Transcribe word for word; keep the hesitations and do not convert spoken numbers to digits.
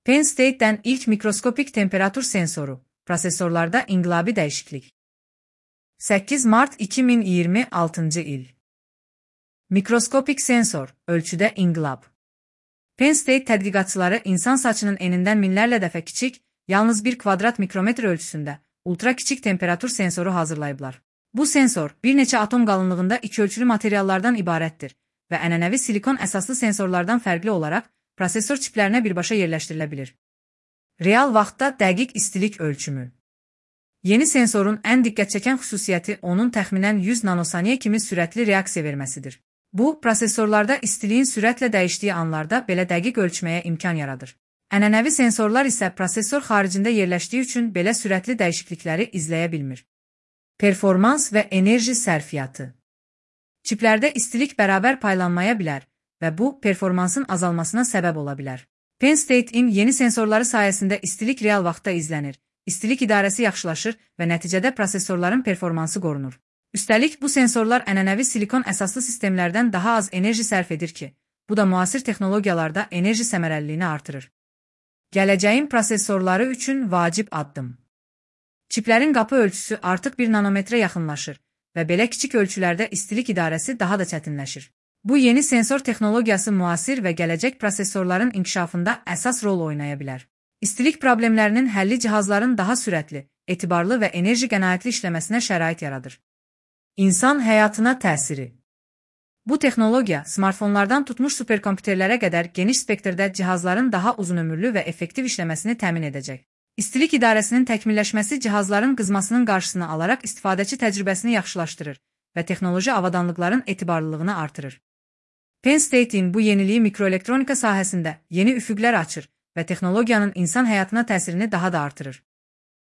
Penn State'den ilk mikroskopik temperatur sensoru, prosesorlarda inqilabi dəyişiklik. səkkiz Mart iki min iyirmi altıncı il. Mikroskopik sensor, ölçüdə inqilab. Penn State tədqiqatçıları insan saçının enindən minlərlə dəfə kiçik, yalnız bir kvadrat mikrometr ölçüsündə ultra kiçik temperatur sensoru hazırlayıblar. Bu sensor bir neçə atom qalınlığında ikiölçülü materiallardan ibarətdir və ənənəvi silikon əsaslı sensorlardan fərqli olaraq prosesor çiplərinə birbaşa yerləşdirilə bilir. Real vaxtda dəqiq istilik ölçümü. Yeni sensorun ən diqqət çəkən xüsusiyyəti onun təxminən yüz nanosaniyə kimi sürətli reaksiya verməsidir. Bu, prosesorlarda istiliyin sürətlə dəyişdiyi anlarda belə dəqiq ölçməyə imkan yaradır. Ənənəvi sensorlar isə prosesor xaricində yerləşdiyi üçün belə sürətli dəyişiklikləri izləyə bilmir. Performans və enerji sərfiyyatı. Çiplərdə istilik bərabər paylanmaya bilər və bu, performansın azalmasına səbəb ola bilər. Penn State-in yeni sensorları sayəsində istilik real vaxtda izlənir, istilik idarəsi yaxşılaşır və nəticədə prosesorların performansı qorunur. Üstəlik, bu sensorlar ənənəvi silikon əsaslı sistemlərdən daha az enerji sərf edir ki, bu da müasir texnologiyalarda enerji səmərəliliyini artırır. Gələcəyin prosesorları üçün vacib addım. Çiplərin qapı ölçüsü artıq bir nanometrə yaxınlaşır və belə kiçik ölçülərdə istilik idarəsi daha da çətinləşir. Bu yeni sensor texnologiyası müasir və gələcək prosesorların inkişafında əsas rol oynaya bilər. İstilik problemlərinin həlli cihazların daha sürətli, etibarlı və enerji qənaətli işləməsinə şərait yaradır. İnsan həyatına təsiri. Bu texnologiya smartfonlardan tutmuş superkompüterlərə qədər geniş spektrdə cihazların daha uzunömürlü və effektiv işləməsini təmin edəcək. İstilik idarəsinin təkmilləşməsi cihazların qızmasının qarşısını alaraq istifadəçi təcrübəsini yaxşılaşdırır və texnoloji avadanlıqların etibarlılığını artırır. Penn State-in bu yeniliyi mikroelektronika sahəsində yeni üfüqlər açır və texnologiyanın insan həyatına təsirini daha da artırır.